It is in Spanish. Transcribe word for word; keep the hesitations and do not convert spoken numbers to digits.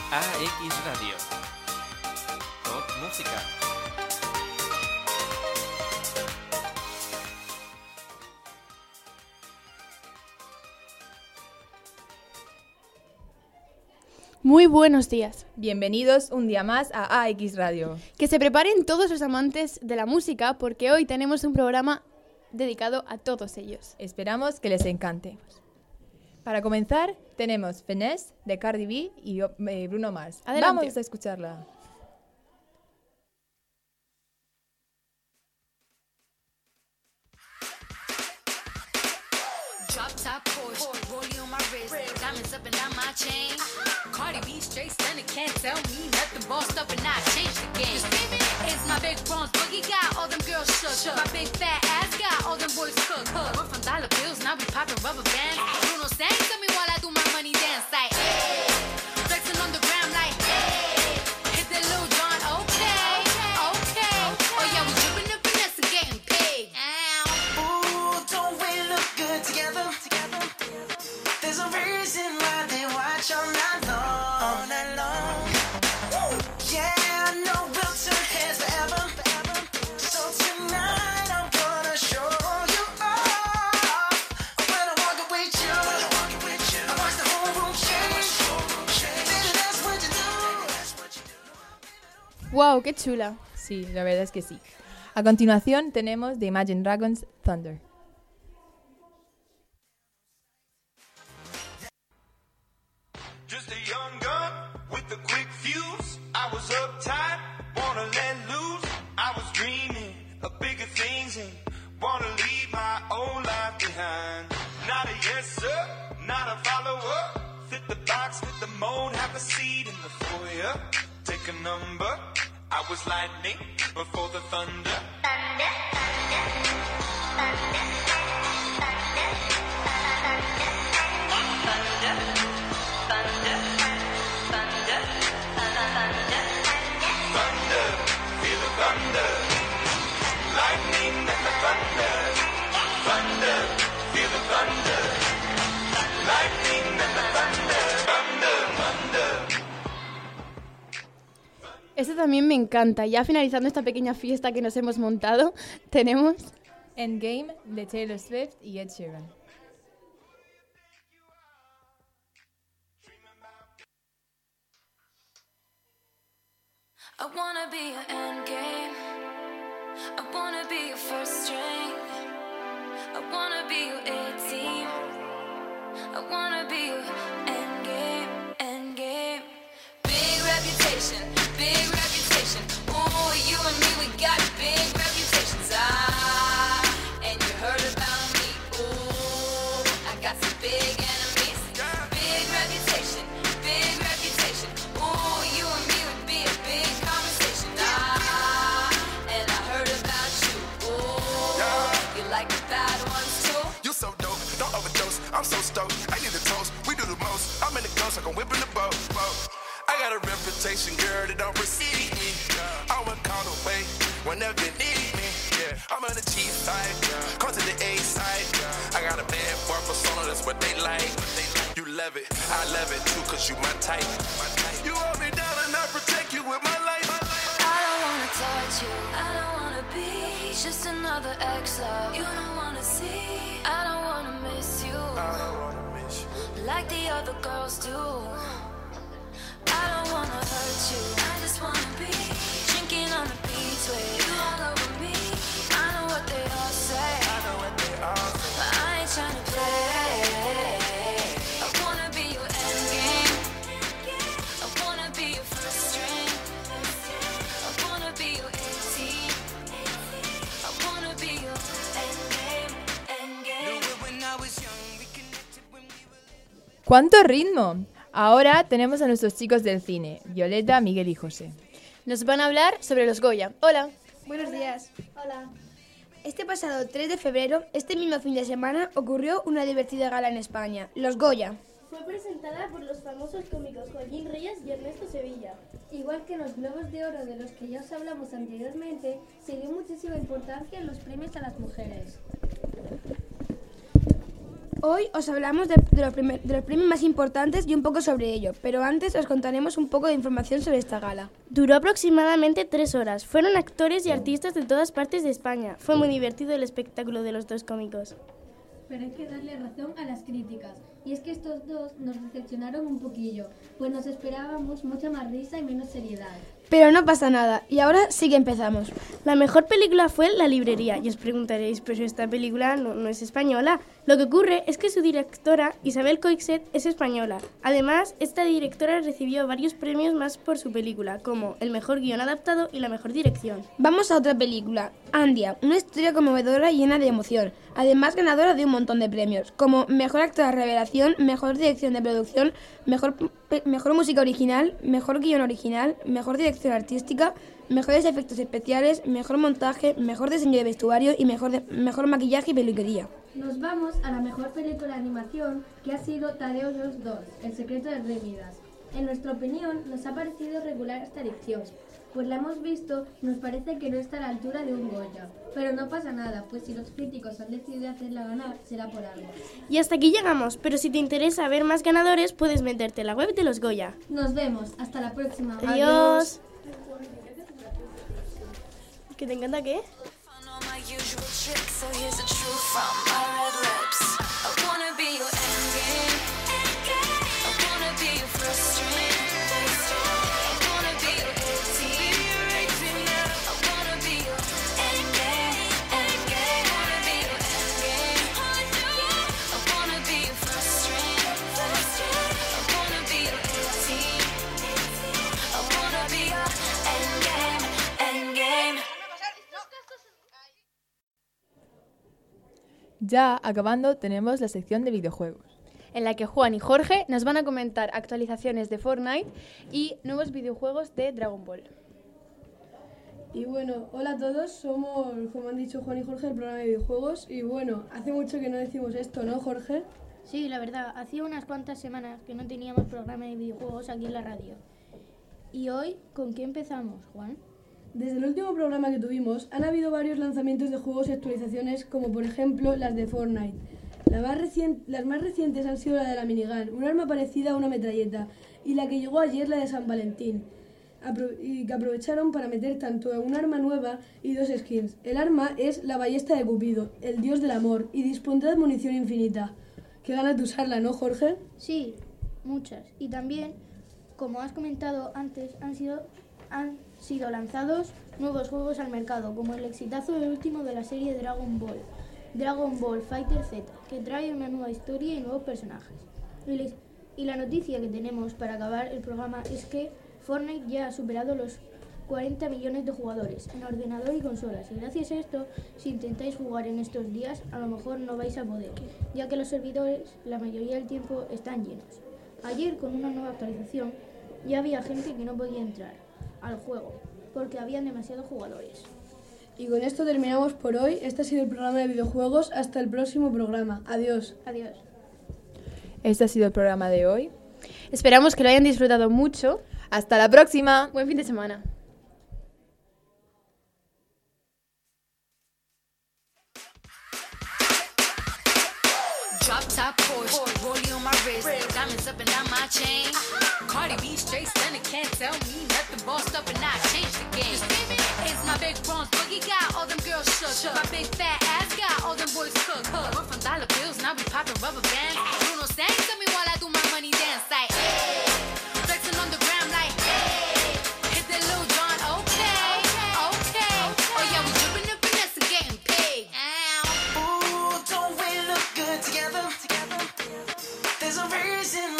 A X Radio. Tot música. Muy buenos días. Bienvenidos un día más a A X Radio. Que se preparen todos los amantes de la música porque hoy tenemos un programa dedicado a todos ellos. Esperamos que les encante. Para comenzar, tenemos Finesse de Cardi B y eh, Bruno Mars. Adelante. Vamos a escucharla. Drop top Porsche, rollie on my wrist, diamonds up and down my chain. Cardi B straight stunning, can't tell me nothing. Bossed up and I changed the game. It's my big bronze boogie, got all them girls shook. My big fat ass got all them boys cooked. We're from dollar bills, now we popping rubber bands. Bruno sang to me while I do my money dance like, hey. Flexing on the gram like, hey. Hit that Lil Jon, okay, okay. Oh yeah, we dripping and finesse and getting paid. Ow. Ooh, don't we look good together? There's a reason why they watch all night long. All night long. Yeah, I know we'll turn heads forever. So tonight I'm gonna show you off. When I walk with you, I watch the whole room change. Baby, that's what you do. ¡Wow! ¡Qué chula! Sí, la verdad es que sí. A continuación tenemos The Imagine Dragons Thunder. Just a young gun with a quick fuse. I was uptight, wanna let loose. I was dreaming of bigger things and wanna leave my old life behind. Not a yes sir, not a follower. Fit the box, fit the mold, have a seat in the foyer. Take a number. I was lightning before the thunder. Thunder, feel the thunder. Lightning and the thunder. Thunder, feel the thunder. Lightning and the thunder. Thunder, thunder. Esto también me encanta. Ya finalizando esta pequeña fiesta que nos hemos montado, tenemos... Endgame de Taylor Swift y Ed Sheeran. I wanna be your end game. I wanna be your first string. I wanna be your A-team. I wanna be your end game, end game. Big reputation, big reputation. Ooh, you and me, we got big reputations. Ah, and you heard about me. Ooh, I got some big enemies. Big reputation, big reputation. Ooh, you and me would be a big conversation. Ah, and I heard about you. Ooh, you like the bad ones too? You so dope, don't overdose. I'm so stoked. I need a toast. We do the most. I'm in the ghost, like I'm whipping the boat. boat. I got a reputation, girl, that don't precede me. I would call away whenever you need me. Yeah, I'm on the cheap side, come to the A side. I got a bad boy persona, that's what they like. You love it, I love it too, cause you my type. You hold me down and I protect you with my life. I don't wanna touch you. I don't wanna be just another ex-love. You don't wanna see. I don't wanna miss you I don't wanna miss you. like the other girls do. I don't wanna hurt you. I just wanna be drinking on the beach with you all over me. I know what they all say, I know what they are. but I ain't tryna play. I wanna be your end game. I wanna be your first string. I wanna be your A-team. I wanna be your end game, end game. ¡Cuánto ritmo! Ahora tenemos a nuestros chicos del cine, Violeta, Miguel y José. Nos van a hablar sobre los Goya. Hola. Buenos días. Hola. Este pasado tres de febrero, este mismo fin de semana, ocurrió una divertida gala en España, los Goya. Fue presentada por los famosos cómicos Joaquín Reyes y Ernesto Sevilla. Igual que los Globos de Oro de los que ya os hablamos anteriormente, se dio muchísima importancia en los premios a las mujeres. Hoy os hablamos de, de, los primer, de los premios más importantes y un poco sobre ello, pero antes os contaremos un poco de información sobre esta gala. Duró aproximadamente tres horas. Fueron actores y artistas de todas partes de España. Fue muy divertido el espectáculo de los dos cómicos. Pero hay que darle razón a las críticas. Y es que estos dos nos decepcionaron un poquillo, pues nos esperábamos mucha más risa y menos seriedad. Pero no pasa nada, y ahora sí que empezamos. La mejor película fue La librería, y os preguntaréis, pero esta película no, no es española. Lo que ocurre es que su directora, Isabel Coixet, es española. Además, esta directora recibió varios premios más por su película, como el mejor guión adaptado y la mejor dirección. Vamos a otra película, Andia, una historia conmovedora y llena de emoción. Además, ganadora de un montón de premios, como mejor actora revelación, mejor dirección de producción, mejor, mejor música original, mejor guión original, mejor dirección artística, mejores efectos especiales, mejor montaje, mejor diseño de vestuario y mejor, de, mejor maquillaje y peluquería. Nos vamos a la mejor película de animación, que ha sido Tadeo dos, El secreto del rey Midas. En nuestra opinión, nos ha parecido regular esta edición, pues la hemos visto y nos parece que no está a la altura de un Goya. Pero no pasa nada, pues si los críticos han decidido hacerla ganar, será por algo. Y hasta aquí llegamos, pero si te interesa ver más ganadores, puedes meterte en la web de los Goya. Nos vemos, hasta la próxima. Adiós. ¿Que te encanta qué? Ya acabando, tenemos la sección de videojuegos, en la que Juan y Jorge nos van a comentar actualizaciones de Fortnite y nuevos videojuegos de Dragon Ball. Y bueno, hola a todos, somos, como han dicho Juan y Jorge, el programa de videojuegos. Y bueno, hace mucho que no decimos esto, ¿no, Jorge? Sí, la verdad, hacía unas cuantas semanas que no teníamos programa de videojuegos aquí en la radio. ¿Y hoy con qué empezamos, Juan? Desde el último programa que tuvimos, han habido varios lanzamientos de juegos y actualizaciones, como por ejemplo las de Fortnite. La más recien- las más recientes han sido la de la minigun, un arma parecida a una metralleta, y la que llegó ayer, la de San Valentín, apro- y que aprovecharon para meter tanto un arma nueva y dos skins. El arma es la ballesta de Cupido, el dios del amor, y dispondrá de munición infinita. Qué ganas de usarla, ¿no, Jorge? Sí, muchas. Y también, como has comentado antes, han sido... han sido lanzados nuevos juegos al mercado, como el exitazo del último de la serie Dragon Ball, Dragon Ball Fighter Z, que trae una nueva historia y nuevos personajes. Y, les, y la noticia que tenemos para acabar el programa es que Fortnite ya ha superado los cuarenta millones de jugadores en ordenador y consolas, y gracias a esto, si intentáis jugar en estos días, a lo mejor no vais a poder, ya que los servidores la mayoría del tiempo están llenos. Ayer, con una nueva actualización, ya había gente que no podía entrar al juego, porque habían demasiados jugadores. Y con esto terminamos por hoy. Este ha sido el programa de videojuegos. Hasta el próximo programa. Adiós. Adiós. Este ha sido el programa de hoy. Esperamos que lo hayan disfrutado mucho. ¡Hasta la próxima! Buen fin de semana. Drop top Porsche, rollie on my wrist, diamonds up and down my chain. Cardi B straight stunning, can't tell me nothing. Bossed up and I changed the game. It's my big bronze boogie, got all them girls shook. My big fat ass got all them boys cooked. We're from dollar bills, now we poppin' rubber bands. Bruno sang to me while I do my money dance like, hey. Flexing on the gram like, hey. Hit that Lil Jon, okay, okay. Oh yeah, we drippin' and finesse and getting paid. Ooh, don't we look good together? There's a reason